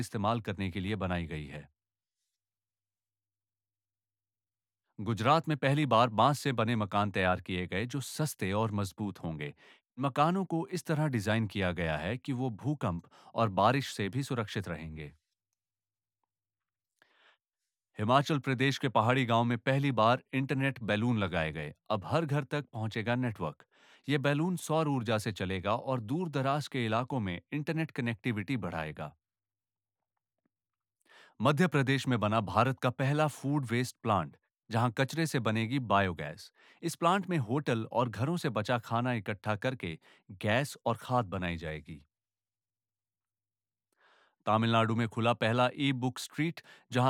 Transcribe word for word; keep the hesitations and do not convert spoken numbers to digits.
इस्तेमाल करने के लिए बनाई गई है। गुजरात में पहली बार बांस से बने मकान तैयार किए गए जो सस्ते और मजबूत होंगे। मकानों को इस तरह डिजाइन किया गया है कि वो भूकंप और बारिश से भी सुरक्षित रहेंगे। हिमाचल प्रदेश के पहाड़ी गांव में पहली बार इंटरनेट बैलून लगाए गए। अब हर घर तक पहुंचेगा नेटवर्क। ये बैलून सौर ऊर्जा से चलेगा और दूर दराज के इलाकों में इंटरनेट कनेक्टिविटी बढ़ाएगा। मध्य प्रदेश में बना भारत का पहला फूड वेस्ट प्लांट, जहां कचरे से बनेगी बायोगैस। इस प्लांट में होटल और घरों से बचा खाना इकट्ठा करके गैस और खाद बनाई जाएगी। तमिलनाडु में खुला पहला ई बुक स्ट्रीट, जहां